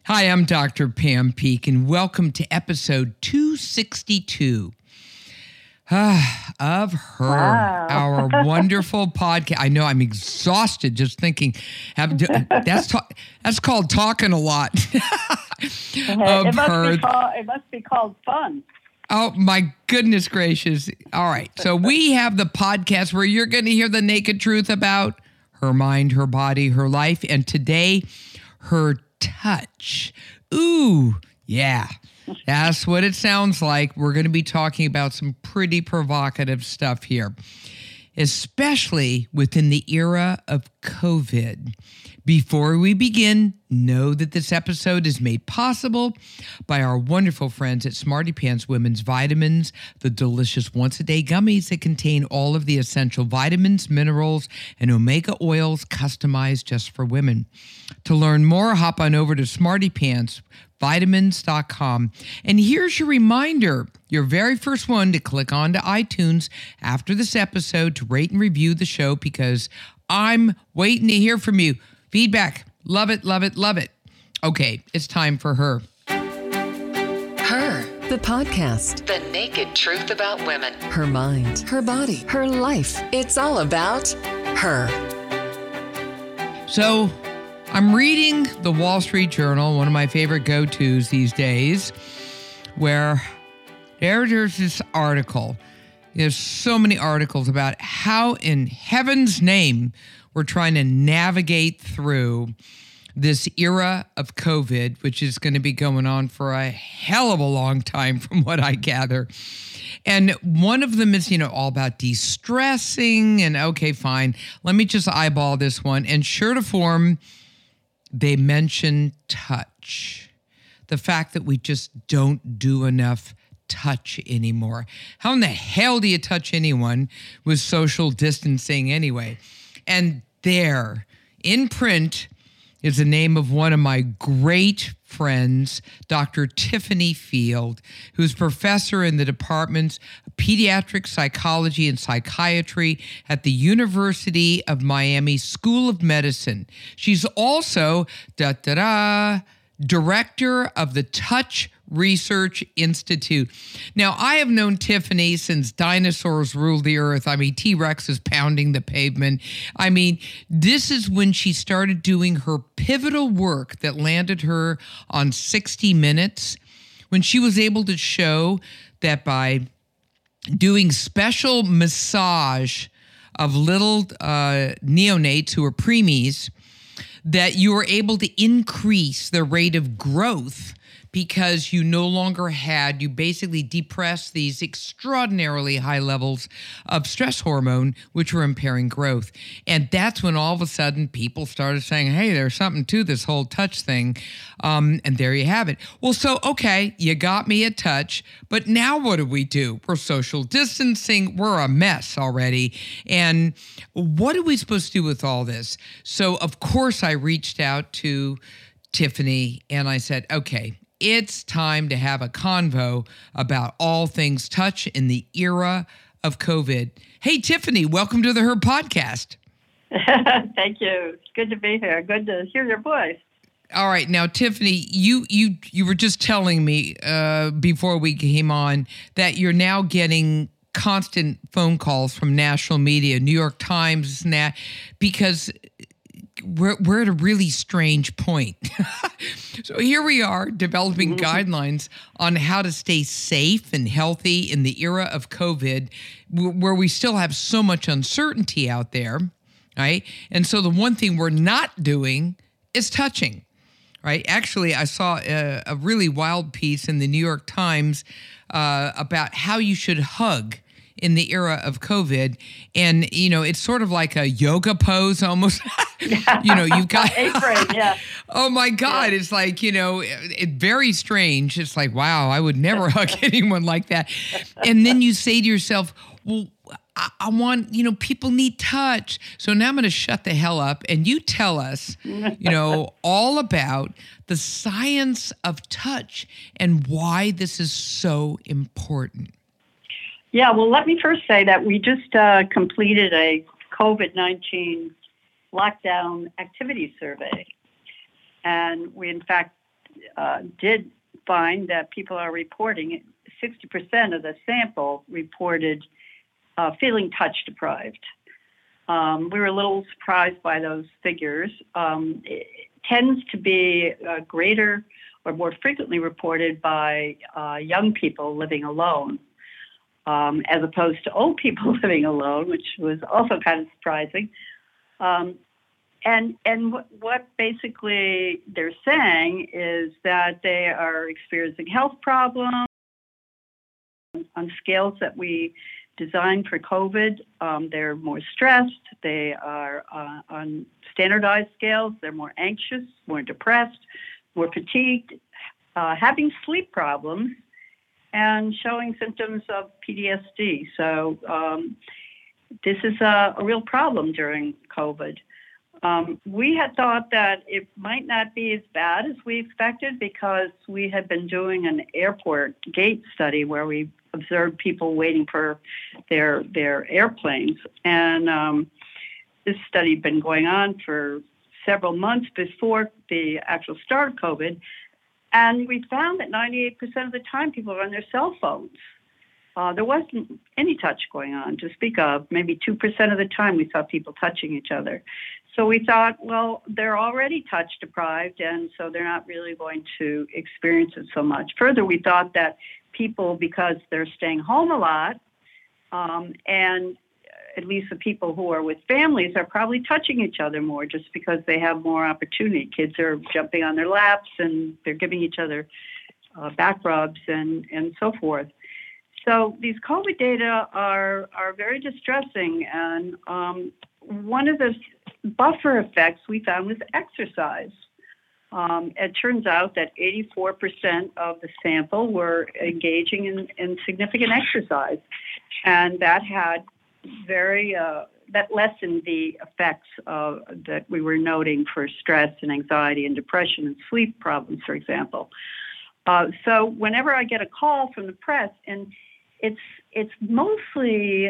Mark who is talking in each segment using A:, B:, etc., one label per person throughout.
A: Hi, I'm Dr. Pam Peek, and welcome to episode 262 of Her, our wonderful podcast. I know I'm exhausted just thinking. That's called talking a lot.
B: It must be called fun.
A: Oh, my goodness gracious. All right. So we have the podcast where you're going to hear the naked truth about her mind, her body, her life, and today, her touch. Ooh, yeah. That's what it sounds like. We're going to be talking about some pretty provocative stuff here, especially within the era of COVID. Before we begin, know that this episode is made possible by our wonderful friends at Smarty Pants Women's Vitamins, the delicious once-a-day gummies that contain all of the essential vitamins, minerals, and omega oils customized just for women. To learn more, hop on over to smartypantsvitamins.com. And here's your reminder, your very first one to click on to iTunes after this episode to rate and review the show because I'm waiting to hear from you. Feedback. Love it, love it, love it. Okay, it's time for Her.
C: Her, the podcast.
D: The naked truth about women.
C: Her mind, her body, her life. It's all about her.
A: So, I'm reading the Wall Street Journal, one of my favorite go-tos these days, where there's this article. There's so many articles about how in heaven's name we're trying to navigate through this era of COVID, which is going to be going on for a hell of a long time from what I gather. And one of them is, all about de-stressing and okay, fine. Let me just eyeball this one. And sure to form, they mention touch. The fact that we just don't do enough touch anymore. How in the hell do you touch anyone with social distancing anyway? And there, in print, is the name of one of my great friends, Dr. Tiffany Field, who's professor in the departments of pediatric psychology and psychiatry at the University of Miami School of Medicine. She's also director of the Touch Research Institute. Now, I have known Tiffany since dinosaurs ruled the earth. T-Rex is pounding the pavement. This is when she started doing her pivotal work that landed her on 60 Minutes, when she was able to show that by doing special massage of little neonates who are preemies, that you were able to increase the rate of growth because you basically depressed these extraordinarily high levels of stress hormone, which were impairing growth. And that's when all of a sudden people started saying, hey, there's something to this whole touch thing. And there you have it. Well, so, okay, you got me at touch, but now what do we do? We're social distancing. We're a mess already. And what are we supposed to do with all this? So, of course, I reached out to Tiffany and I said, okay, it's time to have a convo about all things touch in the era of COVID. Hey, Tiffany, welcome to the Her podcast.
B: Thank you. It's good to be here. Good to hear your voice.
A: All right. Now, Tiffany, you were just telling me before we came on that you're now getting constant phone calls from national media, New York Times, because we're at a really strange point. So here we are developing guidelines on how to stay safe and healthy in the era of COVID, where we still have so much uncertainty out there, right? And so the one thing we're not doing is touching, right? Actually, I saw a really wild piece in the New York Times about how you should hug in the era of COVID. And, it's sort of like a yoga pose almost. You've got
B: apron, yeah.
A: Oh my God. Yeah. It's like, it's very strange. It's like, wow, I would never hug anyone like that. And then you say to yourself, well, I want, people need touch. So now I'm going to shut the hell up and you tell us, all about the science of touch and why this is so important.
B: Yeah, well, let me first say that we just completed a COVID-19 lockdown activity survey. And we, in fact, did find that people are reporting 60% of the sample reported feeling touch deprived. We were a little surprised by those figures. It tends to be greater or more frequently reported by young people living alone, as opposed to old people living alone, which was also kind of surprising. And what basically they're saying is that they are experiencing health problems on scales that we designed for COVID. They're more stressed. They are on standardized scales. They're more anxious, more depressed, more fatigued, having sleep problems, and showing symptoms of PTSD. So this is a real problem during COVID. We had thought that it might not be as bad as we expected because we had been doing an airport gate study where we observed people waiting for their airplanes. And this study had been going on for several months before the actual start of COVID. And we found that 98% of the time people were on their cell phones. There wasn't any touch going on to speak of. Maybe 2% of the time we saw people touching each other. So we thought, well, they're already touch deprived, and so they're not really going to experience it so much. Further, we thought that people, because they're staying home a lot, and at least the people who are with families are probably touching each other more just because they have more opportunity. Kids are jumping on their laps and they're giving each other back rubs and so forth. So these COVID data are very distressing, and one of the buffer effects we found was exercise. It turns out that 84% of the sample were engaging in significant exercise, and that had that lessened the effects that we were noting for stress and anxiety and depression and sleep problems, for example. So whenever I get a call from the press, and it's mostly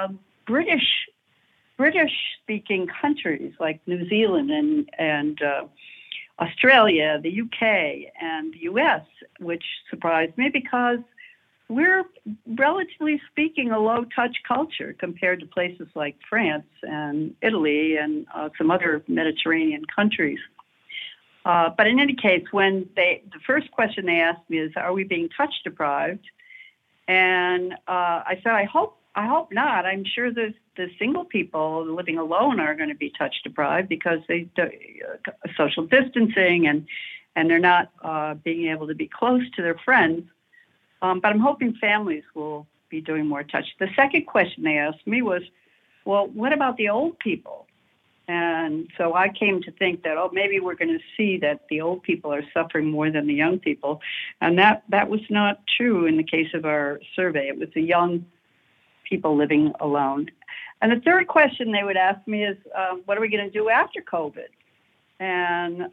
B: British-speaking countries like New Zealand and Australia, the UK, and the US, which surprised me because we're, relatively speaking, a low-touch culture compared to places like France and Italy and some other Mediterranean countries. But in any case, the first question they asked me is, are we being touch deprived? And I said, I hope not. I'm sure the single people living alone are going to be touch deprived because they social distancing and they're not being able to be close to their friends. But I'm hoping families will be doing more touch. The second question they asked me was, well, what about the old people? And so I came to think that, maybe we're going to see that the old people are suffering more than the young people. And that was not true in the case of our survey. It was the young people living alone. And the third question they would ask me is, what are we going to do after COVID? And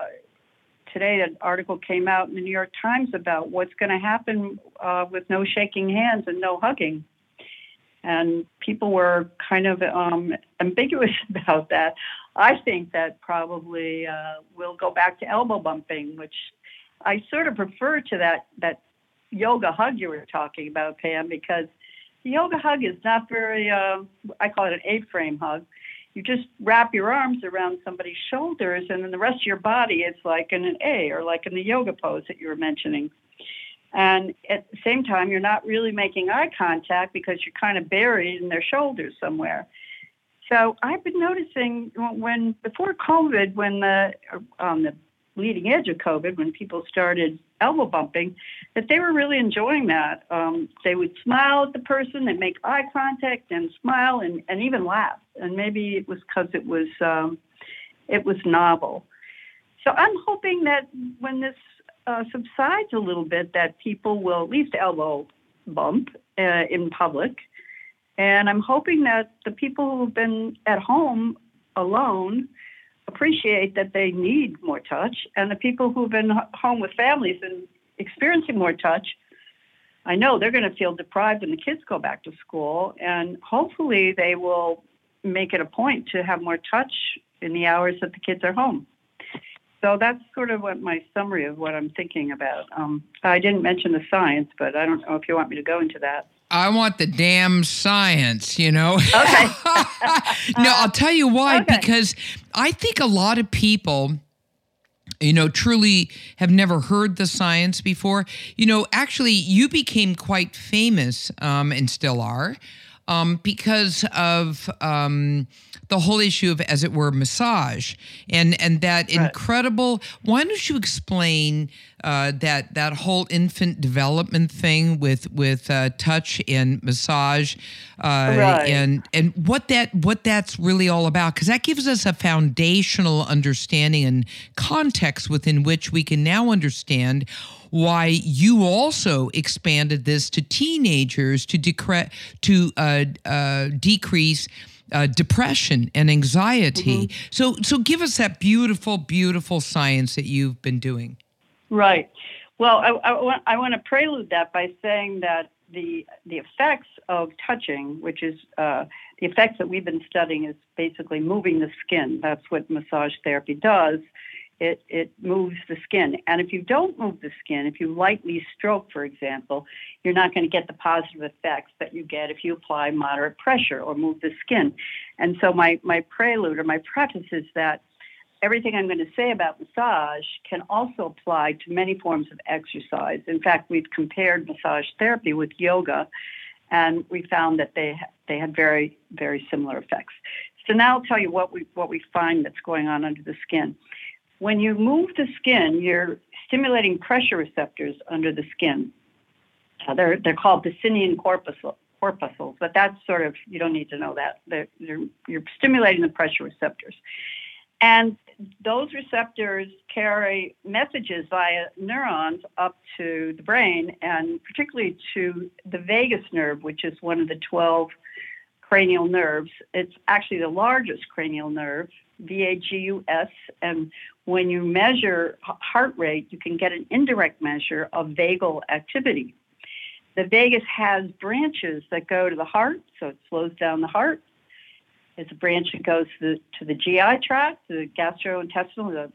B: today an article came out in the New York Times about what's going to happen with no shaking hands and no hugging. And people were kind of ambiguous about that. I think that probably we'll go back to elbow bumping, which I sort of prefer to that yoga hug you were talking about, Pam, because the yoga hug is not very, I call it an A-frame hug. You just wrap your arms around somebody's shoulders, and then the rest of your body is like in an A, or like in the yoga pose that you were mentioning. And at the same time, you're not really making eye contact because you're kind of buried in their shoulders somewhere. So I've been noticing before COVID, when on the leading edge of COVID, when people started elbow bumping, that they were really enjoying that. They would smile at the person, they'd make eye contact and smile and even laugh. And maybe it was because it was novel. So I'm hoping that when this subsides a little bit, that people will at least elbow bump in public. And I'm hoping that the people who've been at home alone appreciate that they need more touch, and the people who've been home with families and experiencing more touch, I know they're going to feel deprived when the kids go back to school, and hopefully they will make it a point to have more touch in the hours that the kids are home. So that's sort of what my summary of what I'm thinking about. I didn't mention the science, but I don't know if you want me to go into that.
A: I want the damn science,
B: Okay.
A: No, I'll tell you why,
B: Okay.
A: because I think a lot of people, truly have never heard the science before. Actually, you became quite famous, and still are, because of the whole issue of, as it were, massage and that
B: Right.
A: incredible. Why don't you explain that whole infant development thing with touch and massage,
B: Right.
A: and what that's really all about? Because that gives us a foundational understanding and context within which we can now understand why you also expanded this to teenagers to decrease depression and anxiety.
B: Mm-hmm.
A: So give us that beautiful, beautiful science that you've been doing.
B: Right. Well, I want to prelude that by saying that the effects of touching, which is the effects that we've been studying, is basically moving the skin. That's what massage therapy does. It moves the skin. And if you don't move the skin, if you lightly stroke, for example, you're not going to get the positive effects that you get if you apply moderate pressure or move the skin. And so my prelude or my preface is that everything I'm going to say about massage can also apply to many forms of exercise. In fact, we've compared massage therapy with yoga, and we found that they had very, very similar effects. So now I'll tell you what we find that's going on under the skin. When you move the skin, you're stimulating pressure receptors under the skin. They're called Pacinian corpuscles, but that's sort of, you don't need to know that. You're stimulating the pressure receptors. And those receptors carry messages via neurons up to the brain, and particularly to the vagus nerve, which is one of the 12 cranial nerves. It's actually the largest cranial nerve, VAGUS, and when you measure heart rate, you can get an indirect measure of vagal activity. The vagus has branches that go to the heart, so it slows down the heart. It's a branch that goes to the GI tract, to the gastrointestinal,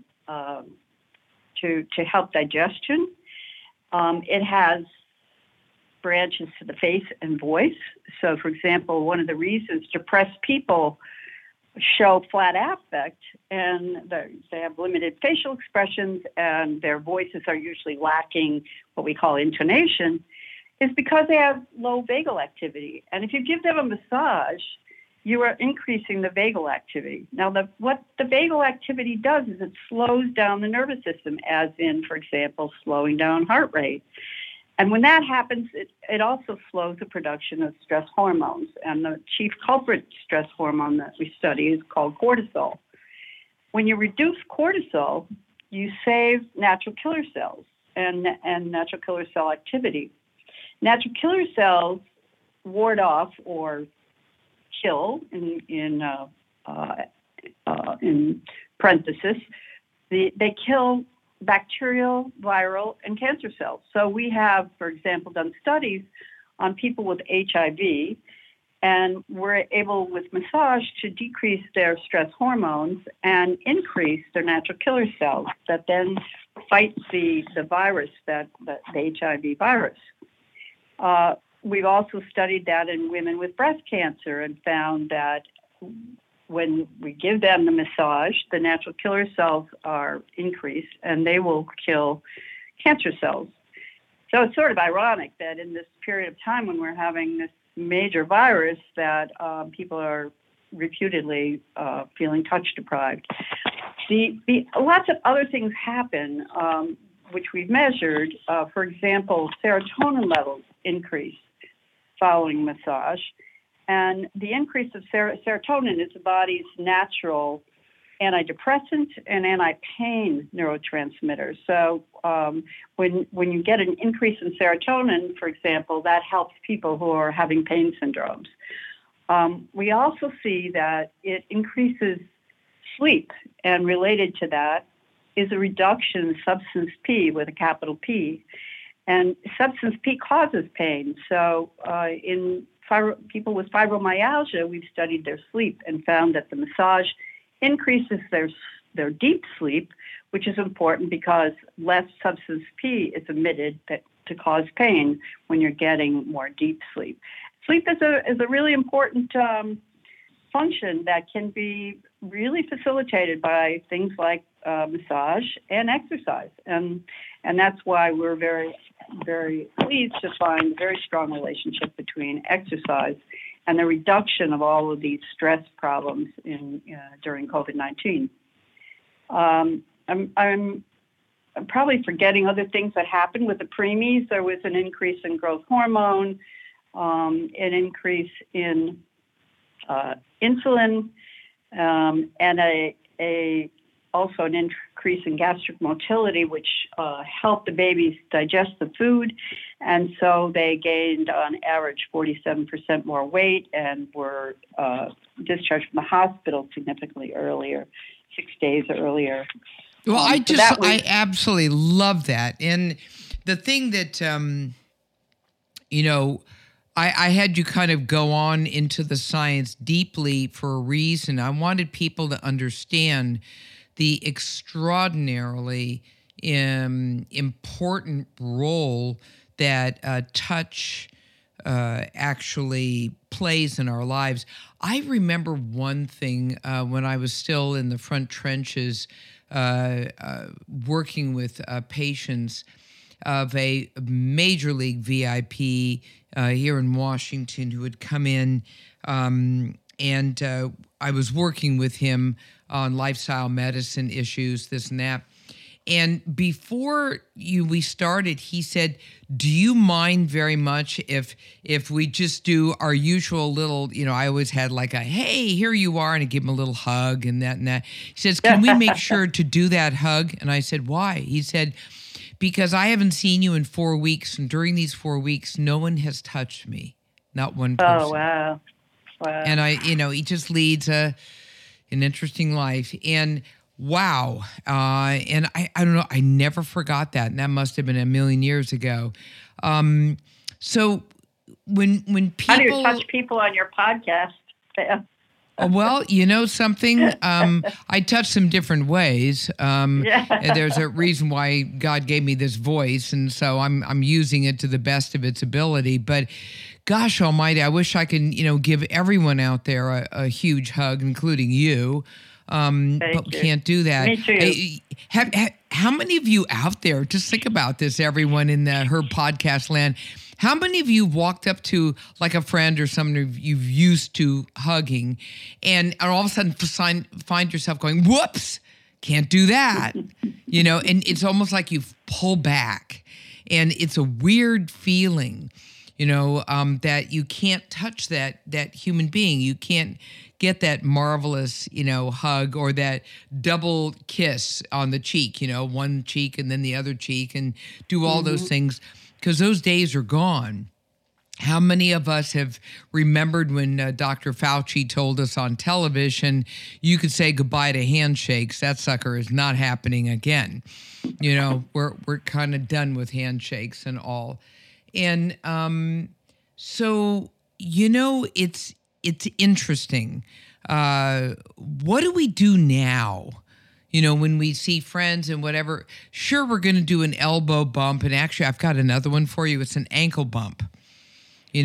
B: to help digestion. It has branches to the face and voice. So, for example, one of the reasons depressed people show flat affect, and they have limited facial expressions, and their voices are usually lacking what we call intonation, is because they have low vagal activity. And if you give them a massage, you are increasing the vagal activity. Now, what the vagal activity does is it slows down the nervous system, as in, for example, slowing down heart rate. And when that happens, it also slows the production of stress hormones. And the chief culprit stress hormone that we study is called cortisol. When you reduce cortisol, you save natural killer cells and natural killer cell activity. Natural killer cells ward off or kill, in parenthesis, they kill bacterial, viral, and cancer cells. So we have, for example, done studies on people with HIV, and we're able, with massage, to decrease their stress hormones and increase their natural killer cells that then fight the virus, the HIV virus. We've also studied that in women with breast cancer and found that when we give them the massage, the natural killer cells are increased, and they will kill cancer cells. So it's sort of ironic that in this period of time when we're having this major virus, that people are reputedly feeling touch deprived. Lots of other things happen, which we've measured. For example, serotonin levels increase following massage. And the increase of serotonin is the body's natural antidepressant and anti-pain neurotransmitter. So when you get an increase in serotonin, for example, that helps people who are having pain syndromes. We also see that it increases sleep, and related to that is a reduction in substance P with a capital P. And substance P causes pain. So in people with fibromyalgia, we've studied their sleep and found that the massage increases their deep sleep, which is important because less substance P is emitted to cause pain when you're getting more deep sleep. Sleep is a really important function that can be really facilitated by things like massage and exercise, and that's why we're very, very pleased to find a very strong relationship between exercise and the reduction of all of these stress problems during COVID-19. I'm probably forgetting other things that happened with the preemies. There was an increase in growth hormone, an increase in insulin, and also an increase in gastric motility, which helped the babies digest the food. And so they gained, on average, 47% more weight and were discharged from the hospital significantly earlier, 6 days earlier.
A: Well, I absolutely love that. And the thing that, I had you kind of go on into the science deeply for a reason. I wanted people to understand the extraordinarily important role that touch actually plays in our lives. I remember one thing when I was still in the front trenches working with patients of a major league VIP here in Washington who had come in, and I was working with him on lifestyle medicine issues, this and that. And before we started, he said, "Do you mind very much if we just do our usual little, I always had like a, hey, here you are," and I give him a little hug and that and that. He says, "Can we make sure to do that hug?" And I said, "Why?" He said, "Because I haven't seen you in 4 weeks, and during these 4 weeks, no one has touched me, not one person."
B: Oh, wow.
A: And he just leads an interesting life. And wow. And I don't know, I never forgot that. And that must have been a million years ago. So when people...
B: How do you touch people on your podcast?
A: Well, something, I touch them different ways. And there's a reason why God gave me this voice. And so I'm using it to the best of its ability. But gosh almighty, I wish I could, give everyone out there a huge hug, including you. But we can't do that.
B: Me too.
A: How many of you out there, just think about this, everyone in the Her podcast land, how many of you walked up to like a friend or someone you've used to hugging and all of a sudden find yourself going, whoops, can't do that, and it's almost like you pull back, and it's a weird feeling, that you can't touch that human being. You can't get that marvelous, hug or that double kiss on the cheek, one cheek and then the other cheek, and do all those things, because those days are gone. How many of us have remembered when Dr. Fauci told us on television, you could say goodbye to handshakes? That sucker is not happening again. We're kind of done with handshakes and all. And so, it's interesting. What do we do now? When we see friends and whatever, sure, we're going to do an elbow bump. And actually, I've got another one for you. It's an ankle bump. You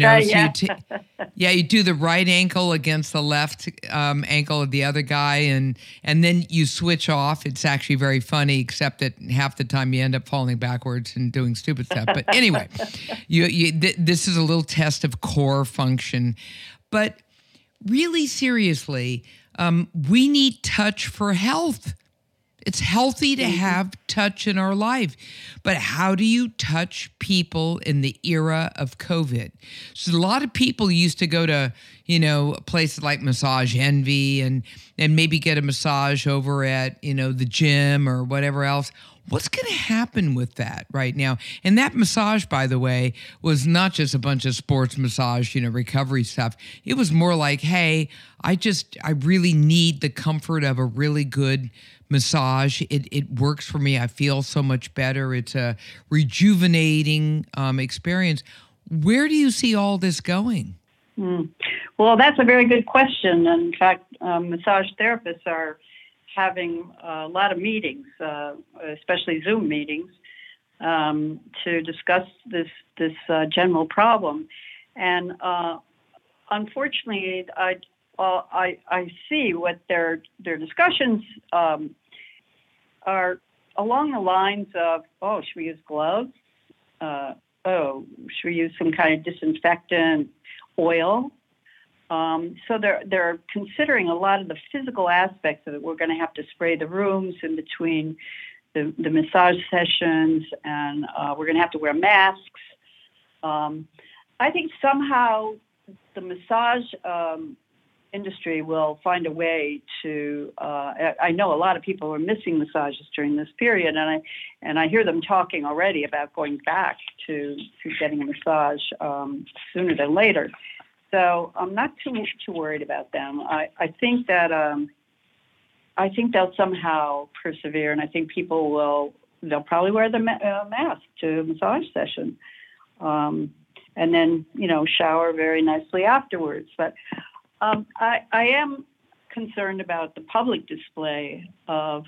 A: do the right ankle against the left ankle of the other guy, and then you switch off. It's actually very funny, except that half the time you end up falling backwards and doing stupid stuff. But anyway, this is a little test of core function. But really seriously, we need touch for health. It's healthy to have touch in our life. But how do you touch people in the era of COVID? So a lot of people used to go to, places like Massage Envy and maybe get a massage over at, the gym or whatever else. What's going to happen with that right now? And that massage, by the way, was not just a bunch of sports massage, recovery stuff. It was more like, hey, I really need the comfort of a really good massage. It works for me. I feel so much better. It's a rejuvenating experience. Where do you see all this going?
B: Well, that's a very good question. In fact, massage therapists are having a lot of meetings, especially Zoom meetings, to discuss this general problem. And unfortunately, I see what their discussions are along the lines of, oh, should we use gloves? Should we use some kind of disinfectant oil? So they're considering a lot of the physical aspects of it. We're going to have to spray the rooms in between the massage sessions, and we're going to have to wear masks. I think somehow the massage industry will find a way to. I know a lot of people are missing massages during this period, and I hear them talking already about going back to getting a massage sooner than later. So I'm not too worried about them. I think that I think they'll somehow persevere, and I think they'll probably wear the mask to a massage session, and then shower very nicely afterwards. But I am concerned about the public display of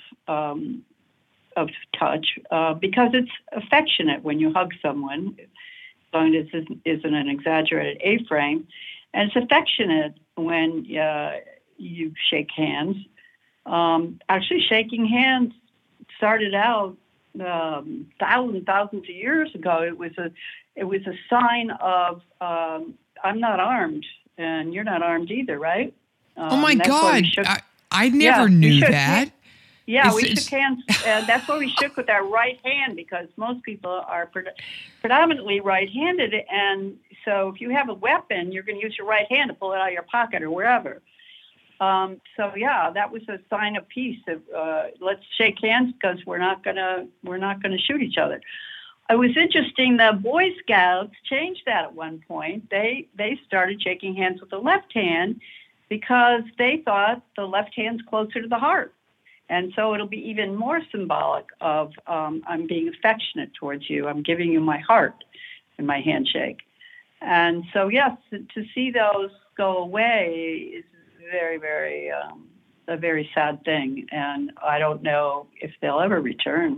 B: touch because it's affectionate when you hug someone. As long as it isn't an exaggerated A-frame, and it's affectionate when you shake hands. Actually, shaking hands started out thousands of years ago. It was a sign of I'm not armed and you're not armed either, right?
A: Oh my God! I never knew that.
B: Yeah, we shook hands. That's why we shook with our right hand, because most people are predominantly right-handed, and so if you have a weapon, you're going to use your right hand to pull it out of your pocket or wherever. So yeah, that was a sign of peace. Let's shake hands because we're not gonna shoot each other. It was interesting. The Boy Scouts changed that at one point. They started shaking hands with the left hand because they thought the left hand's closer to the heart. And so it'll be even more symbolic of I'm being affectionate towards you. I'm giving you my heart in my handshake. And so, yes, to see those go away is very, very a very sad thing. And I don't know if they'll ever return.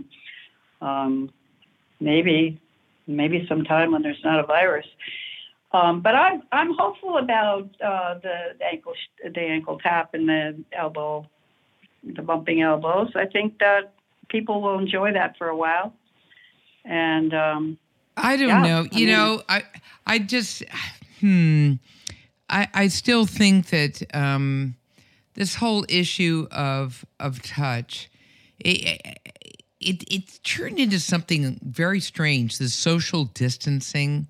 B: Maybe sometime when there's not a virus. But I'm hopeful about the ankle tap and the bumping elbows. I think that people will enjoy that for a while. And
A: I don't know. I still think that this whole issue of touch, it's turned into something very strange. The social distancing.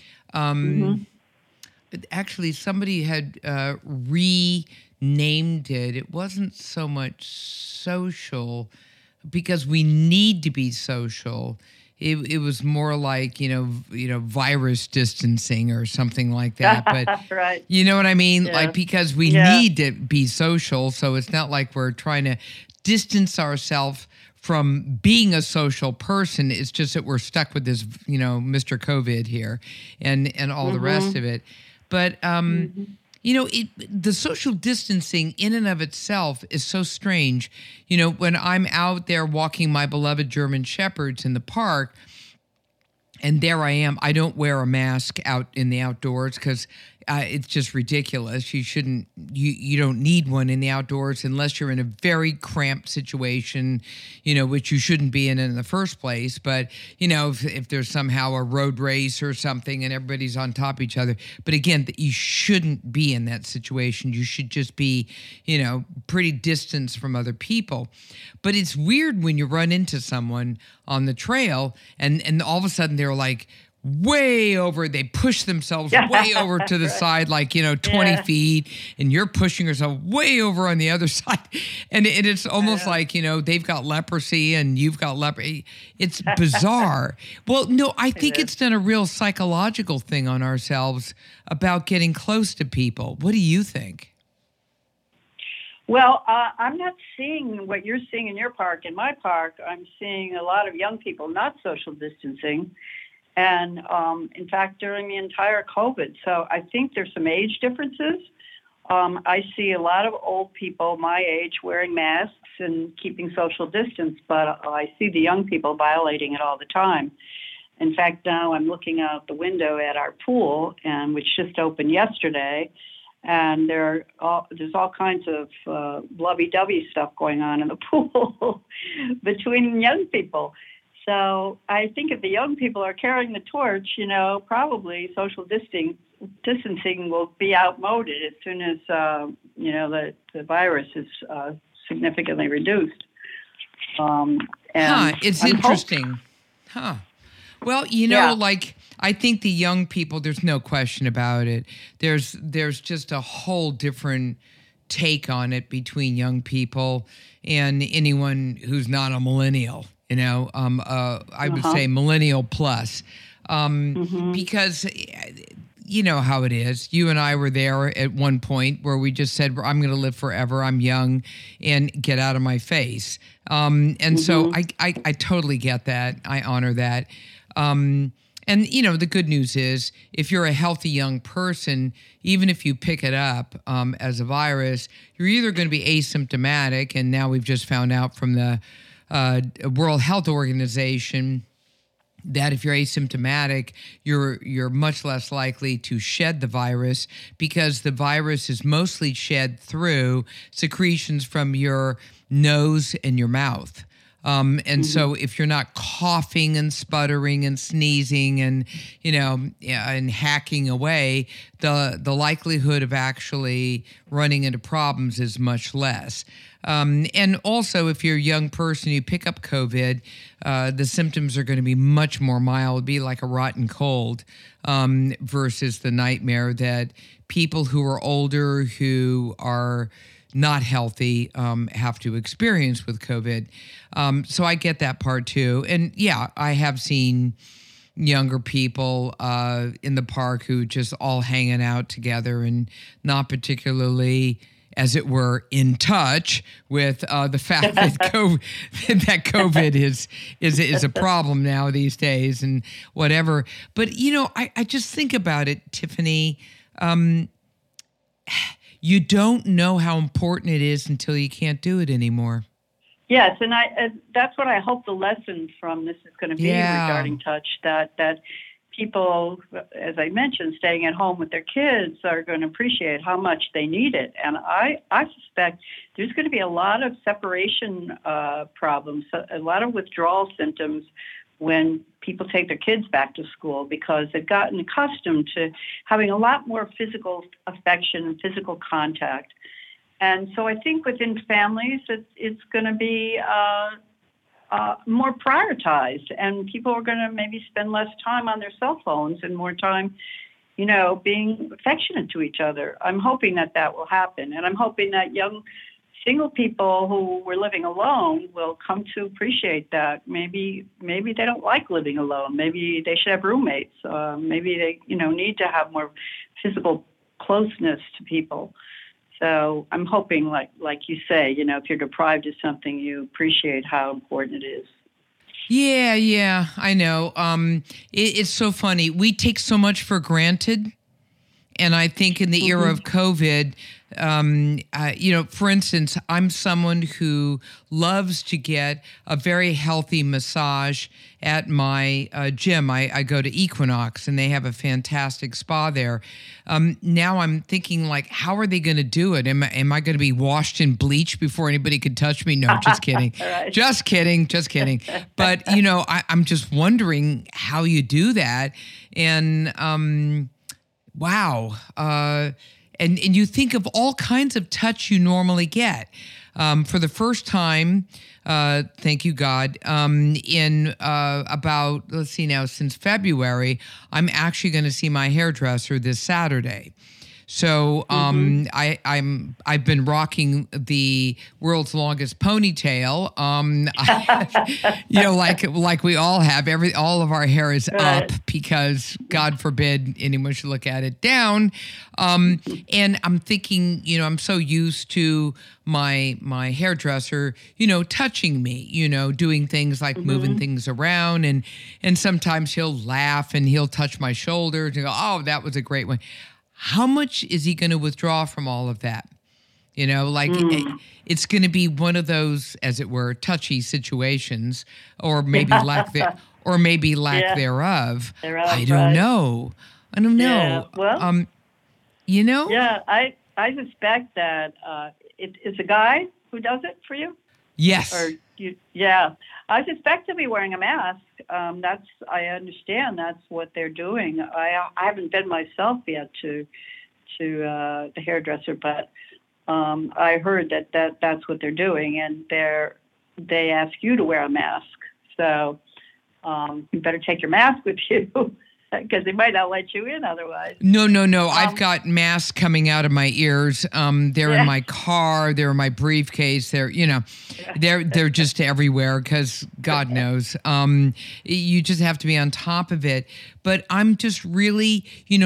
A: Actually, somebody had renamed it. It wasn't so much social because we need to be social. It was more like virus distancing or something like that. But
B: right.
A: You know what I mean?
B: Yeah.
A: Like, because we need to be social, so it's not like we're trying to distance ourselves from being a social person. It's just that we're stuck with this, Mr. COVID here and all the rest of it. But the social distancing in and of itself is so strange. When I'm out there walking my beloved German Shepherds in the park, and there I am, I don't wear a mask out in the outdoors because it's just ridiculous. You don't need one in the outdoors unless you're in a very cramped situation, which you shouldn't be in the first place. But, if there's somehow a road race or something and everybody's on top of each other. But again, you shouldn't be in that situation. You should just be, pretty distanced from other people. But it's weird when you run into someone on the trail and all of a sudden they're like, way over, they push themselves way over to the side, like 20 feet, and you're pushing yourself way over on the other side, and it's almost like they've got leprosy and you've got leprosy. It's bizarre. Well, no, I think it's done a real psychological thing on ourselves about getting close to people. What do you think?
B: Well, I'm not seeing what you're seeing in your park. In my park, I'm seeing a lot of young people not social distancing. And in fact, during the entire COVID. So I think there's some age differences. I see a lot of old people my age wearing masks. and keeping social distance, but I see the young people violating it all the time. In fact, now I'm looking out the window at our pool, and which just opened yesterday, and there's all kinds of lovey-dovey stuff going on in the pool between young people. So I think if the young people are carrying the torch, probably social distancing will be outmoded as soon as the virus is significantly reduced.
A: It's interesting. Well, I think the young people, there's no question about it. There's just a whole different take on it between young people and anyone who's not a millennial. I would say millennial plus, because you know how it is. You and I were there at one point where we just said, I'm going to live forever. I'm young, and get out of my face. So I totally get that. I honor that. And the good news is, if you're a healthy young person, even if you pick it up as a virus, you're either going to be asymptomatic, and now we've just found out from the World Health Organization that if you're asymptomatic, you're much less likely to shed the virus, because the virus is mostly shed through secretions from your nose and your mouth. So if you're not coughing and sputtering and sneezing and, and hacking away, the likelihood of actually running into problems is much less. And also, if you're a young person, you pick up COVID, the symptoms are going to be much more mild. It'll be like a rotten cold, versus the nightmare that people who are older, who are not healthy, have to experience with COVID. So I get that part too. And yeah, I have seen younger people in the park who just all hanging out together and not particularly, as it were, in touch with the fact that COVID is a problem now these days and whatever. But, I just think about it, Tiffany. You don't know how important it is until you can't do it anymore.
B: Yes, and that's what I hope the lesson from this is going to be regarding touch, that people, as I mentioned, staying at home with their kids are going to appreciate how much they need it. And I suspect there's going to be a lot of separation problems, a lot of withdrawal symptoms when people take their kids back to school, because they've gotten accustomed to having a lot more physical affection and physical contact. And so I think within families, it's going to be more prioritized, and people are going to maybe spend less time on their cell phones and more time, being affectionate to each other. I'm hoping that will happen, and I'm hoping that young single people who were living alone will come to appreciate that. Maybe they don't like living alone. Maybe they should have roommates. Maybe they, need to have more physical closeness to people. So I'm hoping, like you say, if you're deprived of something, you appreciate how important it is.
A: Yeah, I know. It's so funny. We take so much for granted. And I think in the era of COVID, for instance, I'm someone who loves to get a very healthy massage at my gym. I go to Equinox, and they have a fantastic spa there. Now I'm thinking, how are they going to do it? Am I going to be washed in bleach before anybody could touch me? No, just kidding.
B: Right.
A: Just kidding. But, I'm just wondering how you do that. And wow. And you think of all kinds of touch you normally get. For the first time, thank you, God, in about, let's see now, since February, I'm actually going to see my hairdresser this Saturday. So I've been rocking the world's longest ponytail. Like we all have. All of our hair is up because, God forbid, anyone should look at it down. And I'm thinking, I'm so used to my hairdresser, touching me, doing things like moving things around, and sometimes he'll laugh and he'll touch my shoulders and go, "Oh, that was a great one." How much is he going to withdraw from all of that? You know, like it's going to be one of those, as it were, touchy situations, or maybe lack thereof. I don't know.
B: Yeah. Well,
A: you know.
B: Yeah, I suspect that it's a guy who does it for you.
A: Yes.
B: Yeah. I suspect to be wearing a mask. I understand that's what they're doing. I haven't been myself yet to the hairdresser, but I heard that's what they're doing, and they ask you to wear a mask. So you better take your mask with you because they might not let you in otherwise.
A: No. I've got masks coming out of my ears. They're in my car. They're in my briefcase. They're just everywhere because God knows. You just have to be on top of it. But I'm just really,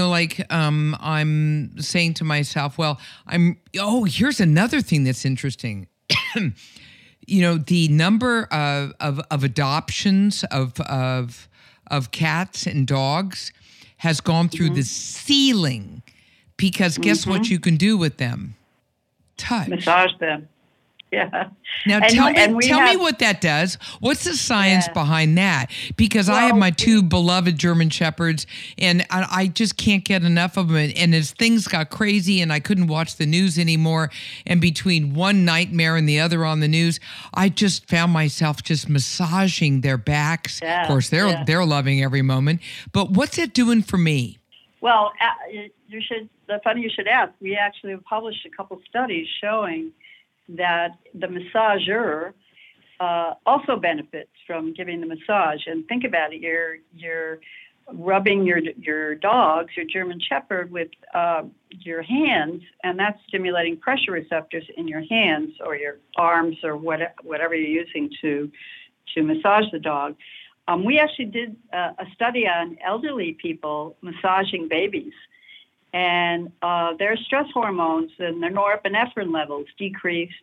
A: I'm saying to myself, well, here's another thing that's interesting. The number of adoptions of cats and dogs has gone through the ceiling because guess what you can do with them? Touch.
B: Massage them. Yeah.
A: Now tell me what that does. What's the science behind that? Because I have my two beloved German Shepherds, and I just can't get enough of them. And as things got crazy and I couldn't watch the news anymore, and between one nightmare and the other on the news, I just found myself just massaging their backs.
B: Yeah,
A: of course, they're loving every moment. But what's it doing for me?
B: Well, funny you should ask. We actually have published a couple studies showing that the massager also benefits from giving the massage. And think about it, you're rubbing your dogs, your German Shepherd, with your hands, and that's stimulating pressure receptors in your hands or your arms or whatever you're using to massage the dog. We actually did a study on elderly people massaging babies. And their stress hormones and their norepinephrine levels decreased.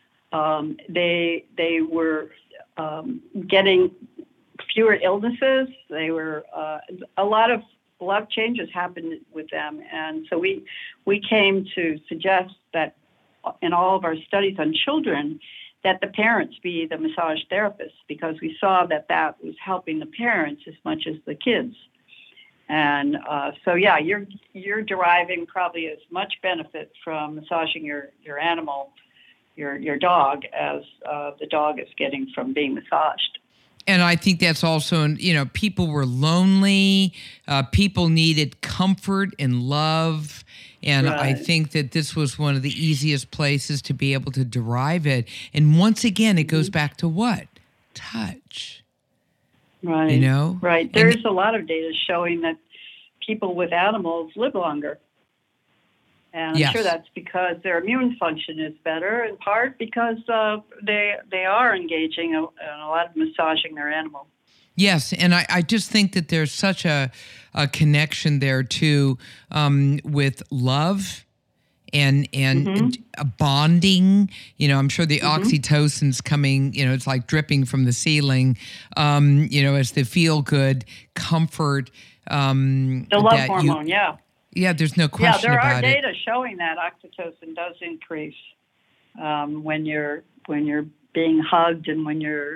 B: They were getting fewer illnesses. They were a lot of changes happened with them, and so we came to suggest that in all of our studies on children, that the parents be the massage therapists because we saw that was helping the parents as much as the kids. And you're deriving probably as much benefit from massaging your animal, your dog, as the dog is getting from being massaged.
A: And I think that's also, people were lonely, people needed comfort and love. And right. I think that this was one of the easiest places to be able to derive it. And once again, it goes back to what? Touch.
B: Right. Right. There's a lot of data showing that people with animals live longer. And I'm sure that's because their immune function is better, in part because they are engaging in a lot of massaging their animal.
A: Yes, and I just think that there's such a connection there, too, with love and a bonding. I'm sure the oxytocin's coming, it's like dripping from the ceiling, as the feel-good comfort.
B: The love hormone,
A: Yeah, there's no question about it.
B: Yeah, there are data showing that oxytocin does increase when you're being hugged and when you're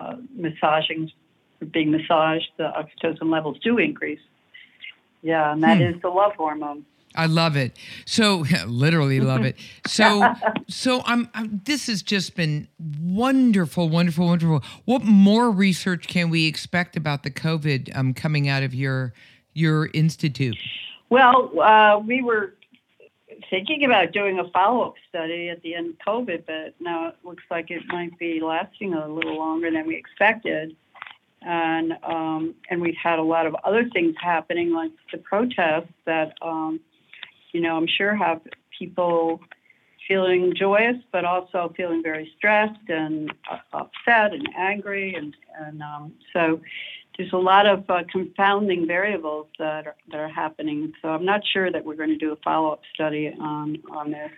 B: being massaged, the oxytocin levels do increase. Yeah, and that is the love hormone.
A: I love it. So literally love it. So this has just been wonderful, wonderful, wonderful. What more research can we expect about the COVID coming out of your institute?
B: Well, we were thinking about doing a follow-up study at the end of COVID, but now it looks like it might be lasting a little longer than we expected. And we've had a lot of other things happening, like the protests that, I'm sure have people feeling joyous, but also feeling very stressed and upset and angry. And so there's a lot of confounding variables that are happening. So I'm not sure that we're going to do a follow-up study on this.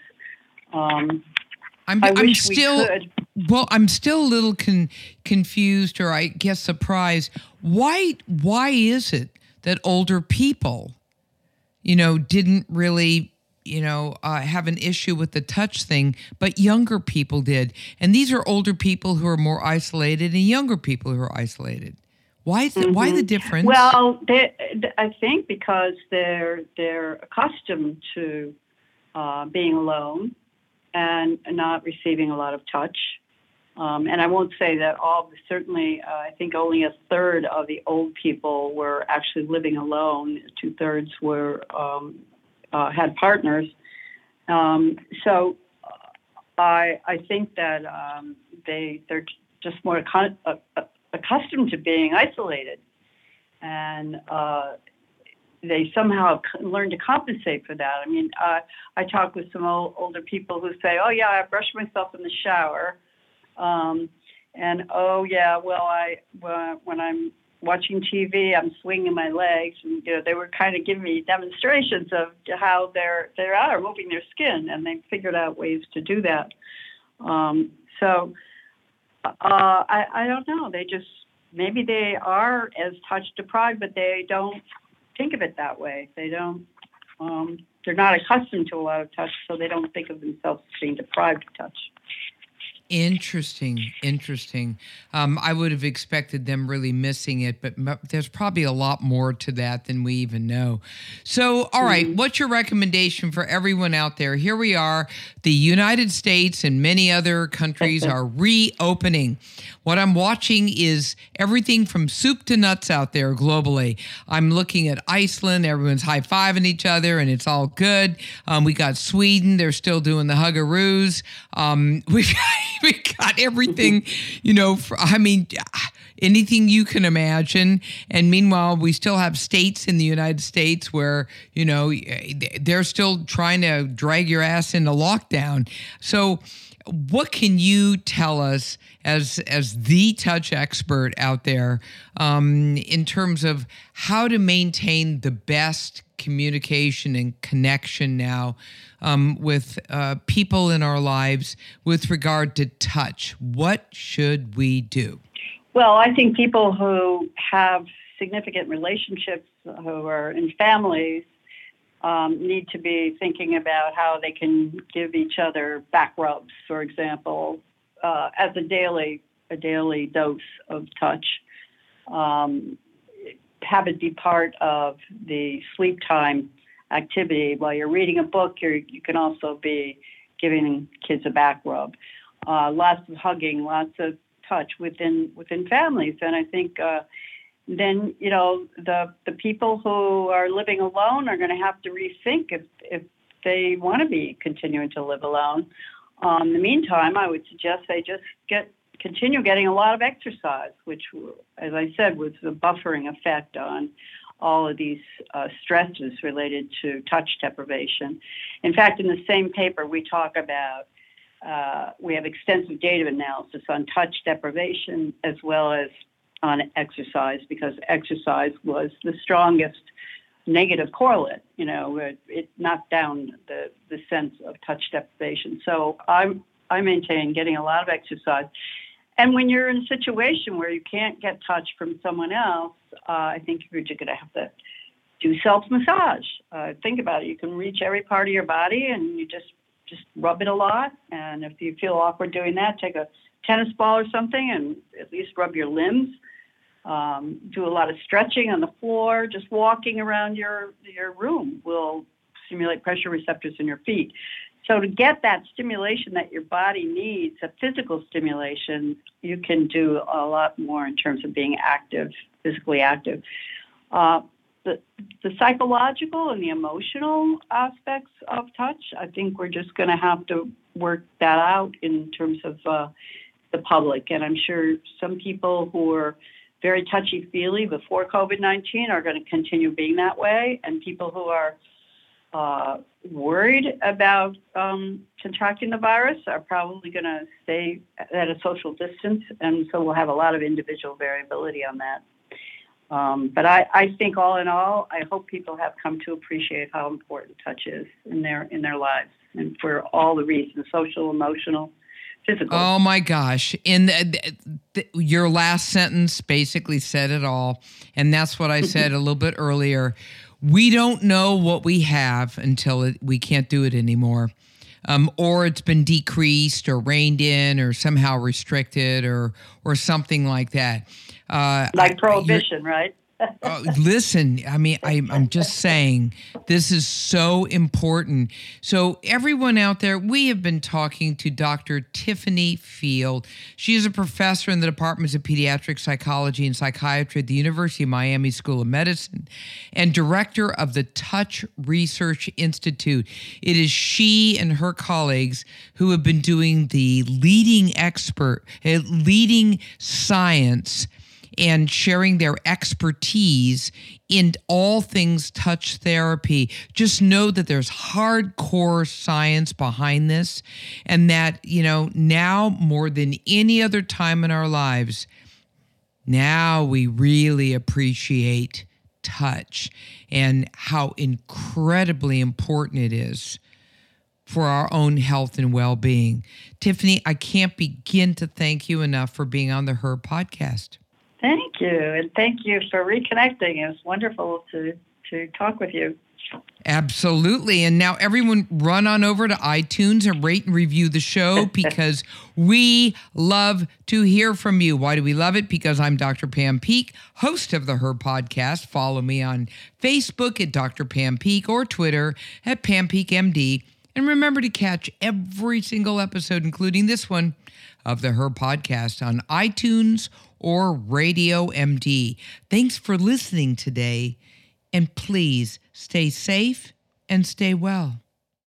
A: I'm still a little confused, or I guess surprised. Why is it that older people, didn't really have an issue with the touch thing, but younger people did. And these are older people who are more isolated and younger people who are isolated. Why the difference?
B: Well, I think because they're accustomed to being alone and not receiving a lot of touch. And I won't say that all, but certainly I think only a third of the old people were actually living alone. 2/3 were had partners. So I think that they're just more accustomed to being isolated, and they somehow learn to compensate for that. I mean, I talk with some older people who say, "Oh yeah, I brush myself in the shower," and "Oh yeah, well when I'm watching TV, I'm swinging my legs," and they were kind of giving me demonstrations of how they are moving their skin, and they figured out ways to do that. So I don't know. Maybe they are as touch deprived, but they don't think of it that way. They don't. They're not accustomed to a lot of touch, so they don't think of themselves as being deprived of touch.
A: Interesting. I would have expected them really missing it, but there's probably a lot more to that than we even know. So, all right, what's your recommendation for everyone out there? Here we are. The United States and many other countries are reopening. What I'm watching is everything from soup to nuts out there globally. I'm looking at Iceland. Everyone's high-fiving each other, and it's all good. We got Sweden. They're still doing the huggaroos. We got everything, anything you can imagine. And meanwhile, we still have states in the United States where, they're still trying to drag your ass into lockdown. So what can you tell us as the touch expert out there in terms of how to maintain the best communication and connection now with people in our lives with regard to touch? What should we do?
B: Well, I think people who have significant relationships, who are in families, need to be thinking about how they can give each other back rubs, for example, as a daily dose of touch. Have it be part of the sleep time activity. While you're reading a book, you can also be giving kids a back rub. Lots of hugging, lots of touch within families, and I think then the people who are living alone are going to have to rethink if they want to be continuing to live alone. In the meantime, I would suggest they just continue getting a lot of exercise, which, as I said, was the buffering effect on all of these stresses related to touch deprivation. In fact, in the same paper, we talk about we have extensive data analysis on touch deprivation as well as on exercise, because exercise was the strongest negative correlate. It knocked down the sense of touch deprivation. So I maintain getting a lot of exercise. And when you're in a situation where you can't get touch from someone else, I think you're going to have to do self-massage. Think about it. You can reach every part of your body and you just rub it a lot. And if you feel awkward doing that, take a tennis ball or something and at least rub your limbs. Do a lot of stretching on the floor. Just walking around your room will stimulate pressure receptors in your feet. So to get that stimulation that your body needs, a physical stimulation, you can do a lot more in terms of being active, physically active. The psychological and the emotional aspects of touch, I think we're just going to have to work that out in terms of the public. And I'm sure some people who were very touchy-feely before COVID-19 are going to continue being that way. And people who are worried about contracting the virus are probably going to stay at a social distance. And so we'll have a lot of individual variability on that. But I think all in all, I hope people have come to appreciate how important touch is in their lives, and for all the reasons: social, emotional, physical.
A: Oh my gosh! Your last sentence basically said it all, and that's what I said a little bit earlier. we don't know what we have until we can't do it anymore. Or it's been decreased or reined in or somehow restricted or something like that.
B: Like prohibition, right?
A: Listen, I mean, I'm just saying this is so important. So everyone out there, we have been talking to Dr. Tiffany Field. She is a professor in the departments of pediatric psychology and psychiatry at the University of Miami School of Medicine and director of the Touch Research Institute. It is she and her colleagues who have been doing the leading science and sharing their expertise in all things touch therapy. Just know that there's hardcore science behind this, and that, now more than any other time in our lives, now we really appreciate touch and how incredibly important it is for our own health and well-being. Tiffany, I can't begin to thank you enough for being on the Her podcast.
B: Thank you, and thank you for reconnecting. It was wonderful to talk with you.
A: Absolutely. And now everyone run on over to iTunes and rate and review the show because we love to hear from you. Why do we love it? Because I'm Dr. Pam Peeke, host of the Her Podcast. Follow me on Facebook at Dr. Pam Peeke or Twitter at Pam Peeke MD. And remember to catch every single episode, including this one, of the Her Podcast on iTunes or Radio MD. Thanks for listening today, and please stay safe and stay well.